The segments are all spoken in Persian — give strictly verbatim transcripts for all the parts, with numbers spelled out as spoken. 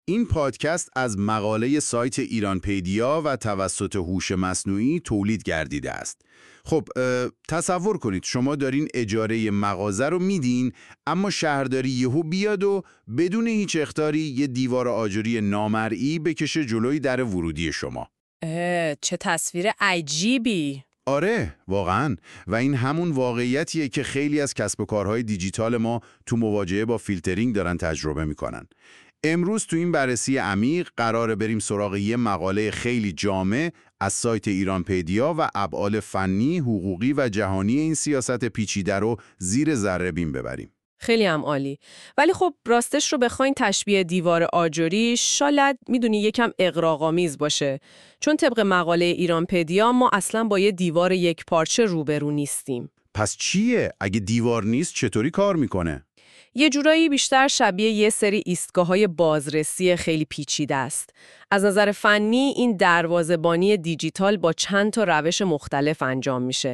این پادکست از مقاله سایت ایرانپدیا و توسط هوش مصنوعی تولید گردیده است. خب تصور کنید شما دارین اجاره مغازه رو میدین، اما شهرداری یهو بیاد و بدون هیچ اخطاری یه دیوار آجری نامرئی بکشه جلوی در ورودی شما. چه تصویر عجیبی! آره واقعاً، و این همون واقعیتیه که خیلی از کسب و کارهای دیجیتال ما تو مواجهه با فیلترینگ دارن تجربه میکنن. امروز تو این بررسی عمیق قراره بریم سراغ یه مقاله خیلی جامع از سایت ایرانپدیا و ابعاد فنی، حقوقی و جهانی این سیاست پیچیده رو زیر ذره بین ببریم. خیلی هم عالی. ولی خب راستش رو بخواین تشبیه دیوار آجری شاید میدونی یکم اغراق‌آمیز باشه، چون طبق مقاله ایرانپدیا ما اصلا با یه دیوار یک پارچه روبرو نیستیم. پس چیه؟ اگه دیوار نیست چطوری کار میکنه؟ یه جورایی بیشتر شبیه یه سری ایستگاه‌های بازرسی خیلی پیچیده است. از نظر فنی این دروازه‌بانی دیجیتال با چند تا روش مختلف انجام میشه.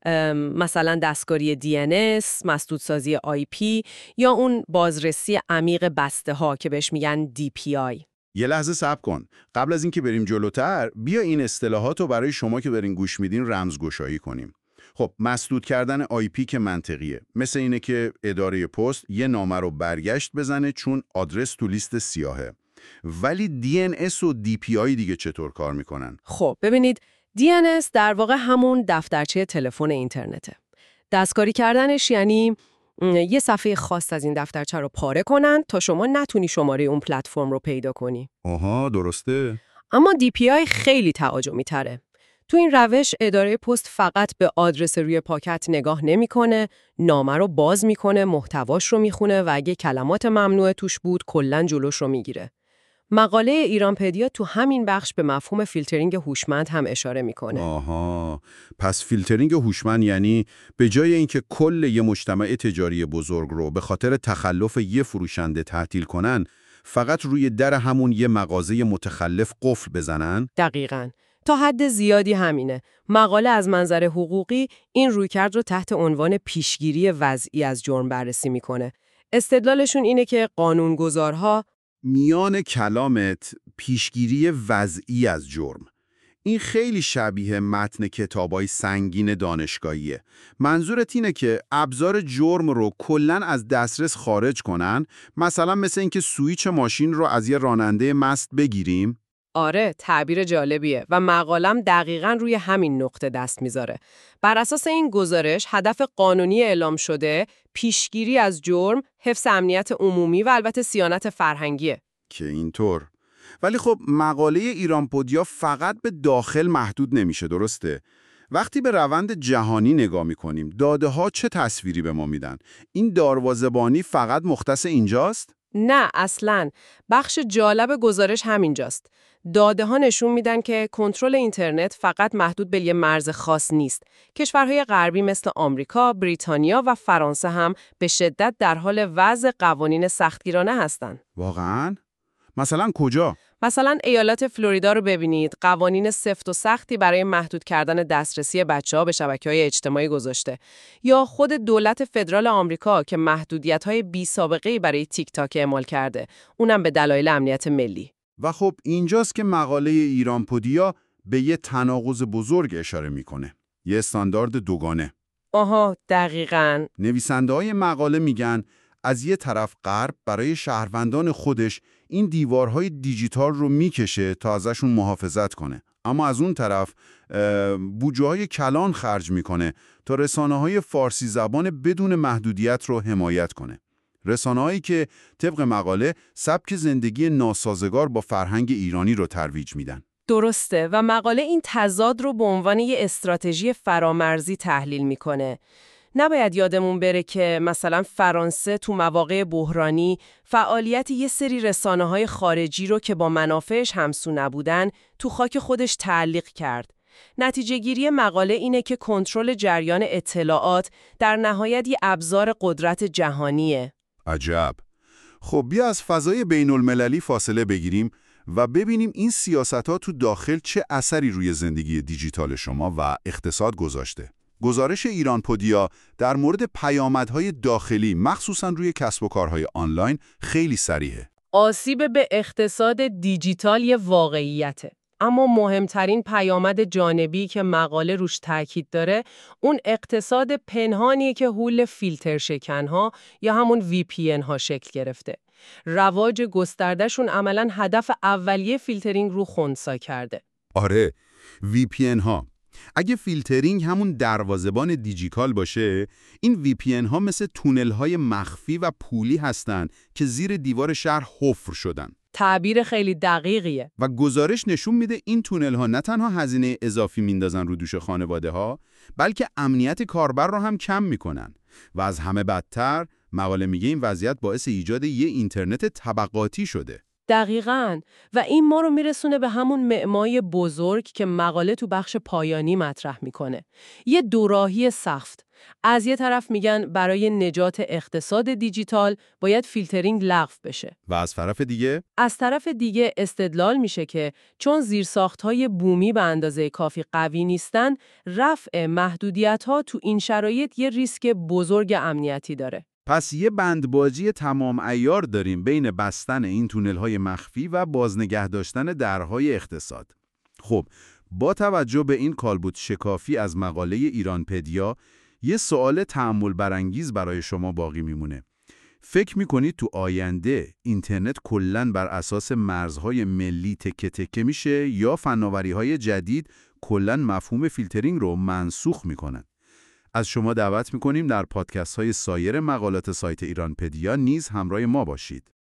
مثلا دستکاری دی ان اس، مسدودسازی آی پی یا اون بازرسی عمیق بسته‌ها که بهش میگن دی پی آی. یه لحظه صبر کن. قبل از اینکه بریم جلوتر، بیا این اصطلاحات رو برای شما که برین گوش میدین رمزگشایی کنیم. خب مسدود کردن آی پی که منطقیه. مثل اینه که اداره پست یه نامه رو برگشت بزنه چون آدرس تو لیست سیاهه. ولی دی ان اس و دی پی آی دیگه چطور کار میکنن؟ خب ببینید، دی ان اس در واقع همون دفترچه تلفن اینترنته. دستکاری کردنش یعنی یه صفحه خاص از این دفترچه رو پاره کنن تا شما نتونی شماره اون پلتفرم رو پیدا کنی. آها درسته. اما دی پی آی خیلی تهاجمی تره. تو این روش اداره پست فقط به آدرس روی پاکت نگاه نمیکنه، نامه رو باز میکنه، محتواش رو میخونه و اگه کلمات ممنوع توش بود کلاً جلوش رو میگیره. مقاله ایرانپدیا تو همین بخش به مفهوم فیلترینگ هوشمند هم اشاره میکنه. آها، پس فیلترینگ هوشمند یعنی به جای اینکه کل یه مجتمع تجاری بزرگ رو به خاطر تخلف یه فروشنده تعطیل کنن، فقط روی در همون یه مغازه متخلف قفل بزنن؟ دقیقاً. تا حد زیادی همینه. مقاله از منظر حقوقی این رویکرد رو تحت عنوان پیشگیری وضعی از جرم بررسی میکنه. استدلالشون اینه که قانونگذارها میان کلامت پیشگیری وضعی از جرم. این خیلی شبیه متن کتابای سنگین دانشگاهیه. منظورت اینه که ابزار جرم رو کلاً از دسترس خارج کنن، مثلا مثل اینکه سوئیچ ماشین رو از یه راننده مست بگیریم؟ آره، تعبیر جالبیه و مقالم دقیقاً روی همین نقطه دست میذاره. بر اساس این گزارش، هدف قانونی اعلام شده پیشگیری از جرم، حفظ امنیت عمومی و البته صیانت فرهنگیه. که اینطور. ولی خب مقاله ایرانپدیا فقط به داخل محدود نمیشه، درسته؟ وقتی به روند جهانی نگاه میکنیم، داده ها چه تصویری به ما میدن؟ این دروازه‌بانی فقط مختص اینجاست؟ نه اصلاً. بخش جالب گزارش همینجاست. داده ها نشون میدن که کنترل اینترنت فقط محدود به یه مرز خاص نیست. کشورهای غربی مثل آمریکا، بریتانیا و فرانسه هم به شدت در حال وضع قوانین سختگیرانه هستن. واقعاً؟ مثلا کجا؟ مثلا ایالات فلوریدا رو ببینید، قوانین سفت و سختی برای محدود کردن دسترسی بچه‌ها به شبکه‌های اجتماعی گذاشته. یا خود دولت فدرال آمریکا که محدودیت‌های بی‌سابقه‌ای برای تیک تاک اعمال کرده، اونم به دلایل امنیت ملی. و خب اینجاست که مقاله ایرانپدیا به یه تناقض بزرگ اشاره میکنه. یه استاندارد دوگانه. آها، دقیقاً. نویسنده‌های مقاله میگن از یه طرف غرب برای شهروندان خودش این دیوارهای دیجیتال رو میکشه تا ازشون محافظت کنه، اما از اون طرف بودجه‌های کلان خرج میکنه تا رسانه‌های فارسی زبان بدون محدودیت رو حمایت کنه. رسانه‌هایی که طبق مقاله سبک زندگی ناسازگار با فرهنگ ایرانی رو ترویج میدن. درسته، و مقاله این تضاد رو به عنوان یه استراتژی فرامرزی تحلیل میکنه. نباید یادمون بره که مثلا فرانسه تو مواقع بحرانی فعالیت یه سری رسانه‌های خارجی رو که با منافعش همسو نبودن تو خاک خودش تعلیق کرد. نتیجه گیری مقاله اینه که کنترل جریان اطلاعات در نهایت یه ابزار قدرت جهانیه. عجب. خب بیا از فضای بین المللی فاصله بگیریم و ببینیم این سیاست‌ها تو داخل چه اثری روی زندگی دیجیتال شما و اقتصاد گذاشته. گزارش ایرانپدیا در مورد پیامدهای داخلی مخصوصاً روی کسب و کارهای آنلاین خیلی صریحه. آسیب به اقتصاد دیجیتال یه واقعیته. اما مهمترین پیامد جانبی که مقاله روش تاکید داره، اون اقتصاد پنهانیه که حول فیلتر شکنها یا همون وی پی ان ها شکل گرفته. رواج گستردهشون عملاً هدف اولیه فیلترینگ رو خنثی کرده. آره، وی پی ان ها. اگه فیلترینگ همون دروازه‌بان دیجیکال باشه، این وی پی ان ها مثل تونل های مخفی و پولی هستن که زیر دیوار شهر حفر شدن. تعبیر خیلی دقیقیه. و گزارش نشون میده این تونل ها نه تنها هزینه اضافی میندازن رو دوش خانواده ها، بلکه امنیت کاربر رو هم کم میکنن. و از همه بدتر، مقاله میگه این وضعیت باعث ایجاد یه اینترنت طبقاتی شده. دقیقاً. و این ما رو میرسونه به همون معمای بزرگ که مقاله تو بخش پایانی مطرح میکنه. یه دوراهی سخت. از یه طرف میگن برای نجات اقتصاد دیجیتال باید فیلترینگ لغو بشه. و از طرف دیگه؟ از طرف دیگه استدلال میشه که چون زیرساخت‌های بومی به اندازه کافی قوی نیستن، رفع محدودیت‌ها تو این شرایط یه ریسک بزرگ امنیتی داره. پس یه بندباجی تمام عیار داریم بین بستن این تونل‌های مخفی و بازنگه داشتن درهای اقتصاد. خب، با توجه به این کالبد شکافی از مقاله ایرانپدیا، یه سوال تأمل برانگیز برای شما باقی میمونه. فکر میکنید تو آینده اینترنت کلاً بر اساس مرزهای ملی تکه تکه میشه یا فناوری‌های جدید کلاً مفهوم فیلترینگ رو منسوخ میکنن؟ از شما دعوت میکنیم در پادکست های سایر مقالات سایت ایرانپدیا نیز همراه ما باشید.